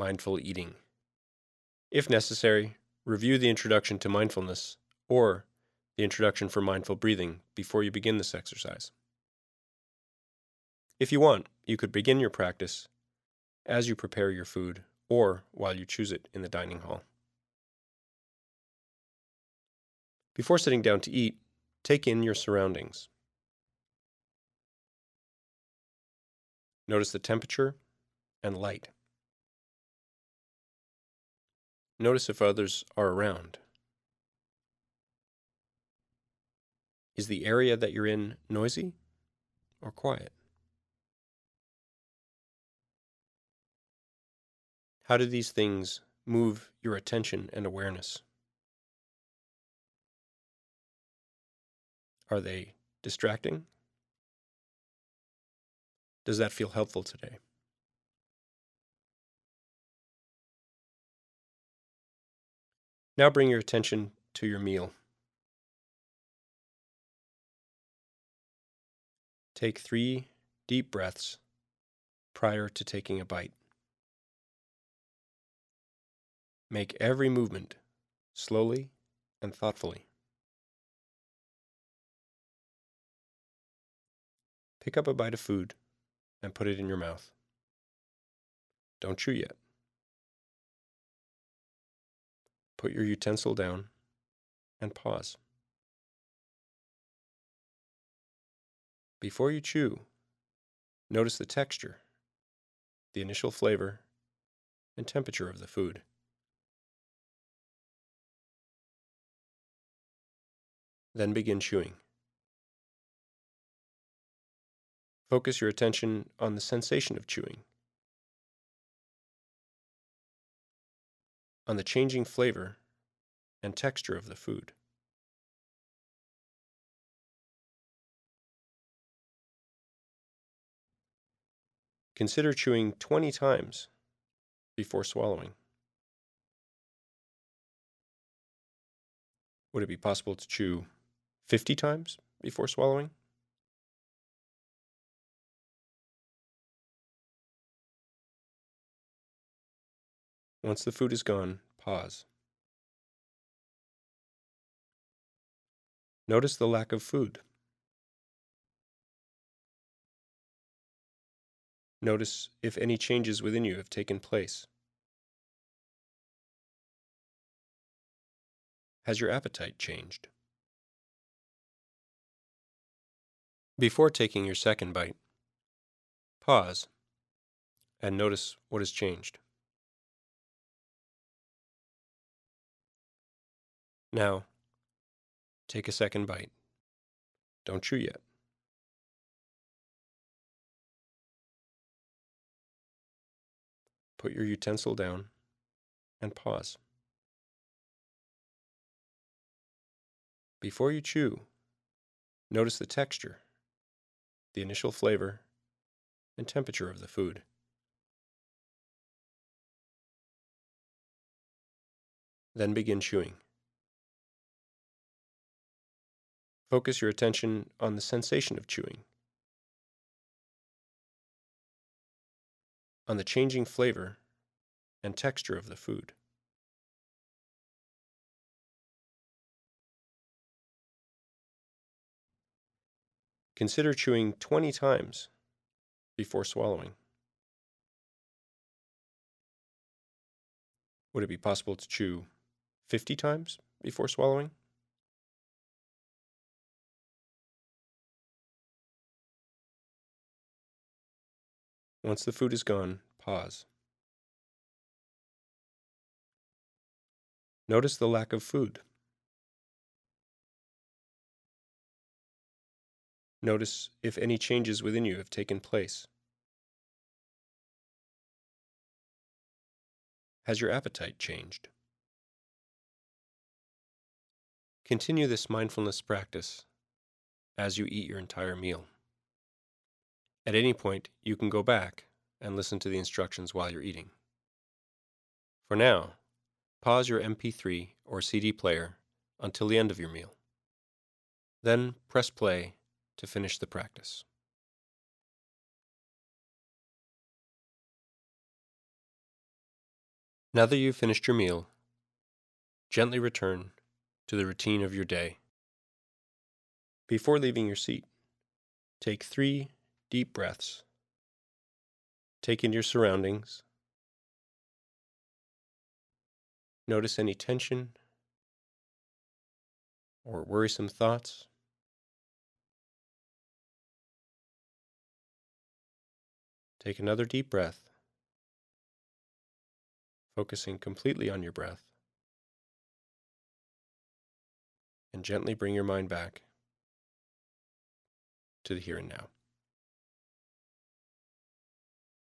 mindful eating. If necessary, review the introduction to mindfulness or the introduction for mindful breathing before you begin this exercise. If you want, you could begin your practice as you prepare your food or while you choose it in the dining hall. Before sitting down to eat, take in your surroundings. Notice the temperature and light. Notice if others are around. Is the area that you're in noisy or quiet? How do these things move your attention and awareness? Are they distracting? Does that feel helpful today? Now bring your attention to your meal. Take 3 deep breaths prior to taking a bite. Make every movement slowly and thoughtfully. Pick up a bite of food and put it in your mouth. Don't chew yet. Put your utensil down and pause. Before you chew, notice the texture, the initial flavor, and temperature of the food. Then begin chewing. Focus your attention on the sensation of chewing, on the changing flavor and texture of the food. Consider chewing 20 times before swallowing. Would it be possible to chew 50 times before swallowing? Once the food is gone, pause. Notice the lack of food. Notice if any changes within you have taken place. Has your appetite changed? Before taking your second bite, pause and notice what has changed. Now, take a second bite. Don't chew yet. Put your utensil down and pause. Before you chew, notice the texture, the initial flavor, and temperature of the food. Then begin chewing. Focus your attention on the sensation of chewing, on the changing flavor and texture of the food. Consider chewing 20 times before swallowing. Would it be possible to chew 50 times before swallowing? Once the food is gone, pause. Notice the lack of food. Notice if any changes within you have taken place. Has your appetite changed? Continue this mindfulness practice as you eat your entire meal. At any point, you can go back and listen to the instructions while you're eating. For now, pause your MP3 or CD player until the end of your meal. Then press play to finish the practice. Now that you've finished your meal, gently return to the routine of your day. Before leaving your seat, take 3 deep breaths. Take in your surroundings. Notice any tension or worrisome thoughts. Take another deep breath, focusing completely on your breath, and gently bring your mind back to the here and now.